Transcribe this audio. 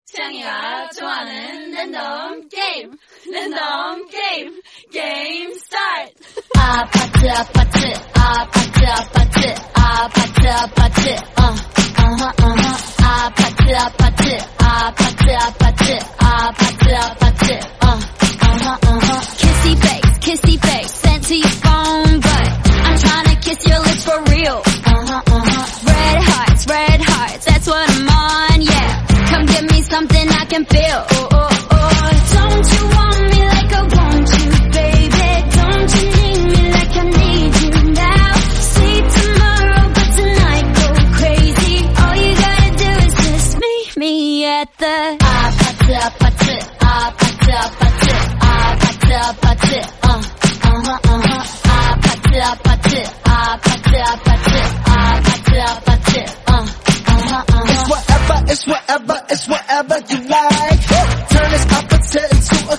태양이가 좋아하는 랜덤 게임 게임 스타트. 아파트 아파트 아파트 아파트 아파트 아파트 아파트 아파트 아파트 아파트 아파트 kissy face sent to your phone, but I'm tryna kiss your lips for real. Red hearts, that's what I'm on, yeah. Come give me something I can feel. Don't you want me like I want you, baby? Don't you need me like I need you now? See tomorrow, but tonight go crazy. All you gotta do is just meet me at the 아파트 아파트 아파트 아파트 아파트 아파트 아파트 아파트 아파트 아파트 아파트 It's whatever you like. Turn this opposite into a